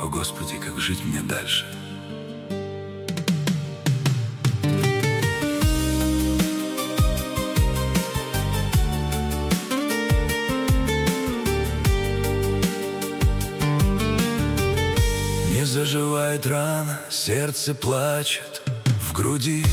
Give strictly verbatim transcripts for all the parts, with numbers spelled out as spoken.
О, Господи, как жить мне дальше? Не заживает рана, сердце плачет в груди.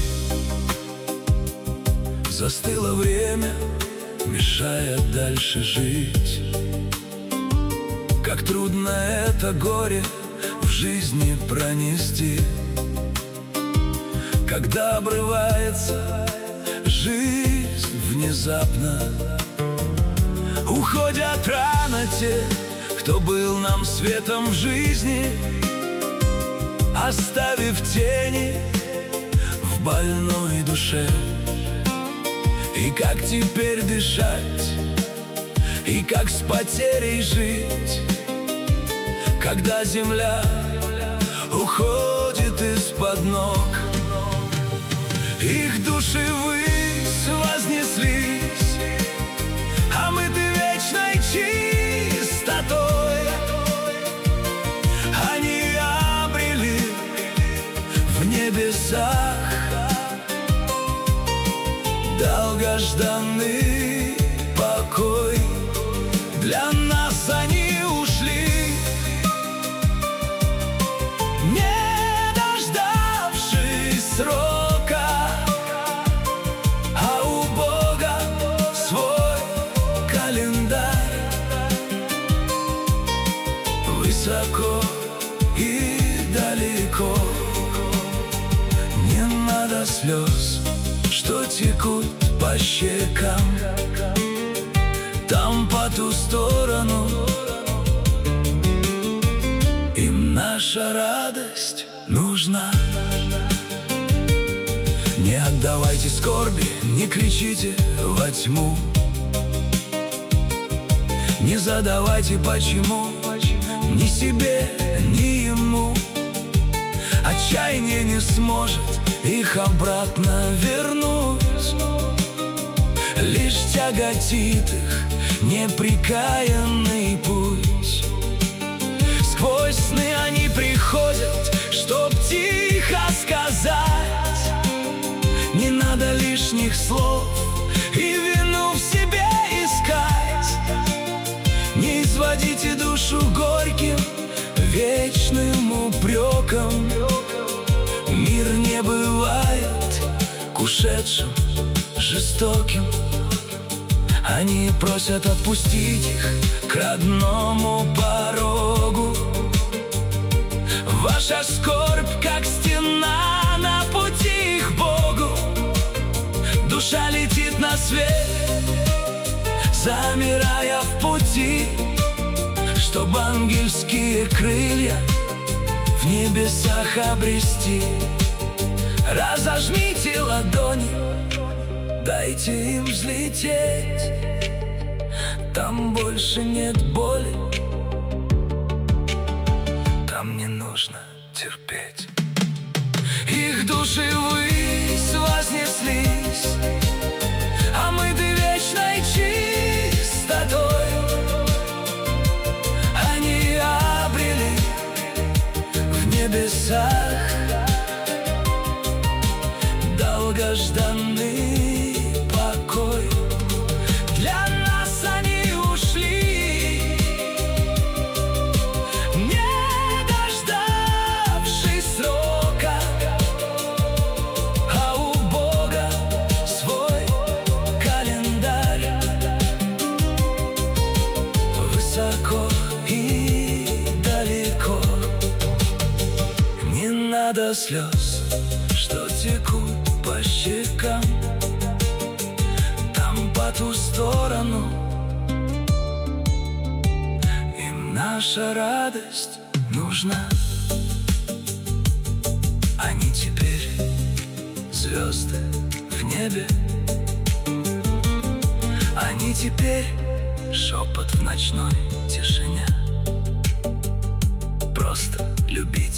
Застыло время, мешая дальше жить. Как трудно это горе в жизни пронести, когда обрывается жизнь внезапно. Уходят рано те, кто был нам светом в жизни, оставив тени в больной душе. И как теперь дышать, и как с потерей жить, когда земля уходит из-под ног? Их души ввысь вознеслись, омыты вечной чистотой. Они обрели в небесах долгожданный покой. Для нас они ушли, не дождавшись срока, а у Бога свой календарь. Высоко и далеко, не надо слез, что текут по щекам. Там по ту сторону им наша радость нужна. Не отдавайте скорби, не кричите во тьму, не задавайте почему ни себе, ни ему. Отчаяние не сможет их обратно вернуть, лишь тяготит их непрекаянный путь. Сквозь сны они приходят, чтоб тихо сказать: не надо лишних слов и вину в себе искать. Не изводите душу горьким вечным упреком. Мир не бывает к ушедшим жестоким. Они просят отпустить их к родному порогу. Ваша скорбь, как стена на пути их Богу. Душа летит на свет, замирая в пути, чтоб ангельские крылья в небесах обрести. Разожмите ладони, дайте им взлететь. Там больше нет боли, там не нужно терпеть. Их души ввысь вознеслись, омыты вечной чистотой. Они обрели в небесах долгожданный покой. Для нас они ушли, не дождавшись срока, а у Бога свой календарь. Высоко и далеко, не надо слез, что текут по щекам. Там по ту сторону им наша радость нужна. Они теперь звезды в небе, они теперь шепот в ночной тишине. Просто любить